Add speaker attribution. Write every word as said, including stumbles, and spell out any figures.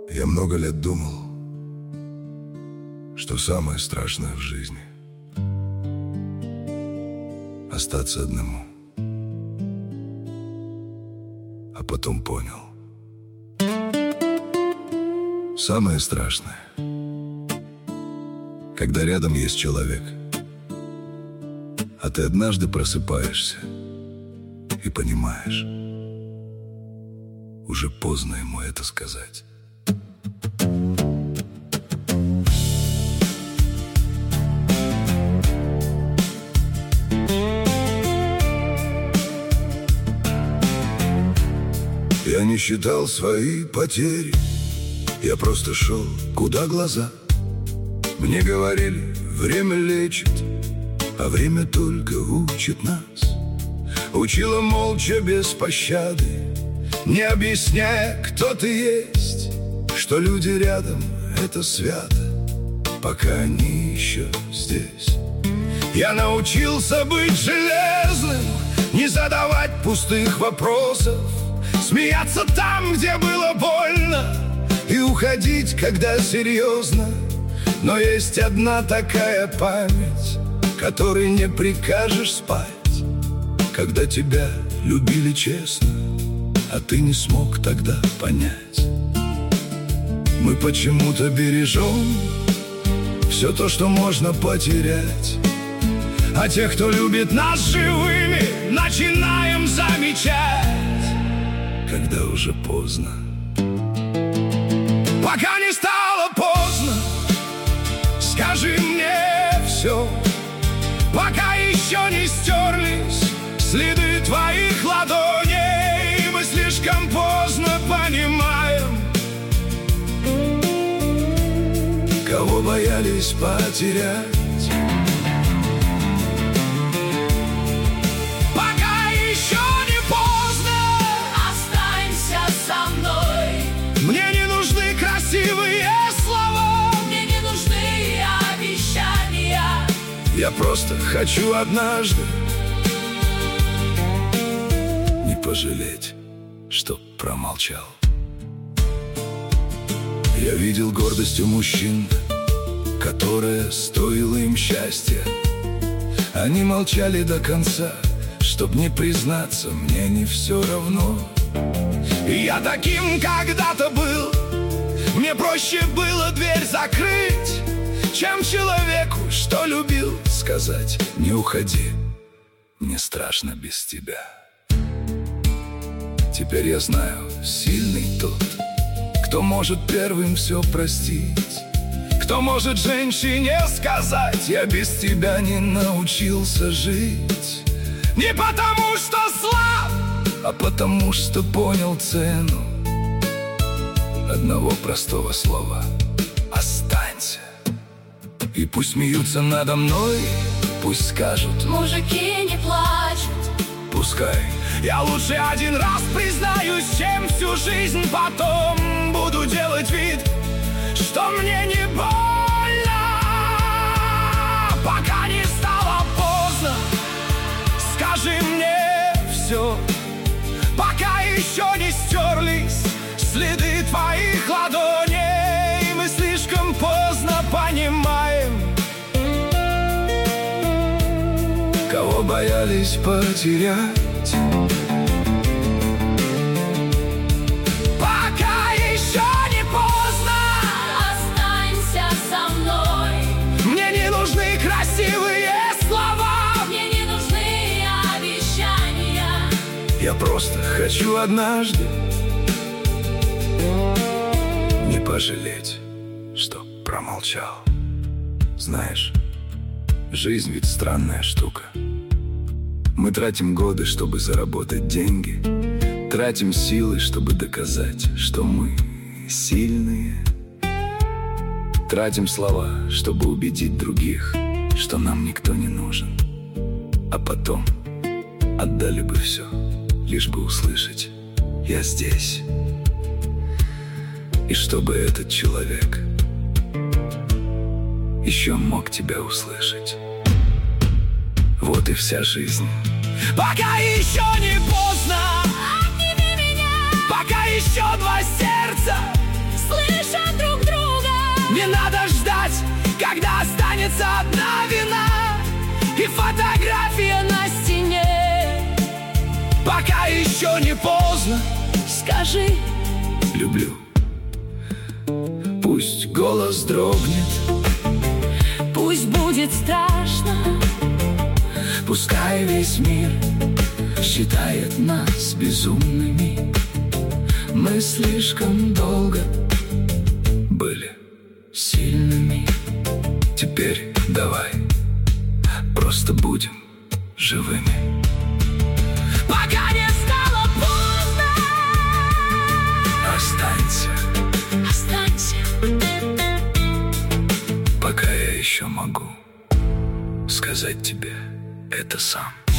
Speaker 1: Я много лет думал, что самое страшное в жизни — остаться одному. А потом понял, самое страшное, когда рядом есть человек, а ты однажды просыпаешься и понимаешь, уже поздно ему это сказать. Я не считал свои потери, я просто шел, куда глаза. Мне говорили, время лечит, а время только учит нас. Учила молча, без пощады, не объясняя, кто ты есть, что люди рядом — это свято, пока они еще здесь. Я научился быть железным, не задавать пустых вопросов, смеяться там, где было больно, и уходить, когда серьезно. Но есть одна такая память, которой не прикажешь спать, когда тебя любили честно, а ты не смог тогда понять. Мы почему-то бережем все то, что можно потерять, а тех, кто любит нас живыми, начинаем замечать, когда уже поздно. Пока не стало поздно, скажи мне все, пока еще не стерлись следы твоих ладоней. Мы слишком поздно понимаем, кого боялись потерять. Пока еще не поздно,
Speaker 2: останься со мной.
Speaker 1: мне не нужны красивые слова,
Speaker 2: Мне не нужны обещания.
Speaker 1: я просто хочу однажды не пожалеть, что промолчал. Я видел гордость у мужчин, которая стоила им счастья. Они молчали до конца, чтоб не признаться, мне не все равно. И я таким когда-то был, мне проще было дверь закрыть, чем человеку, что любил, сказать: не уходи, мне страшно без тебя. Теперь я знаю, сильный тот, кто может первым все простить, кто может женщине сказать: я без тебя не научился жить. Не потому, что слаб, а потому, что понял цену одного простого слова: останься. И пусть смеются надо мной, пусть скажут:
Speaker 2: Мужики не плачут.
Speaker 1: пускай. Я лучше один раз признаюсь, чем всю жизнь потом буду делать вид, что мне не больно. Пока не стало поздно, скажи мне все, пока еще не стерлись следы твоих ладоней. Мы слишком поздно понимаем, кого боялись потерять.
Speaker 2: Пока еще не поздно, останься со мной.
Speaker 1: Мне не нужны красивые слова,
Speaker 2: Мне не нужны обещания.
Speaker 1: я просто хочу однажды не пожалеть, что промолчал. Знаешь, жизнь ведь странная штука. Мы тратим годы, чтобы заработать деньги, тратим силы, чтобы доказать, что мы сильные, тратим слова, чтобы убедить других, что нам никто не нужен, а потом отдали бы все, лишь бы услышать: я здесь. И чтобы этот человек еще мог тебя услышать. Вот и вся жизнь. Пока еще не поздно,
Speaker 2: Обними меня,
Speaker 1: пока еще два сердца,
Speaker 2: слышь,
Speaker 3: Не надо ждать, когда останется одна вина и фотография на стене. Пока еще не поздно, скажи:
Speaker 1: люблю. Пусть голос дрогнет,
Speaker 2: пусть будет страшно,
Speaker 1: пускай весь мир считает нас безумными. Мы слишком долго были сильными. Теперь давай просто будем живыми.
Speaker 2: пока не стало поздно.
Speaker 1: Останься,
Speaker 2: Останься,
Speaker 1: пока я еще могу сказать тебе это сам.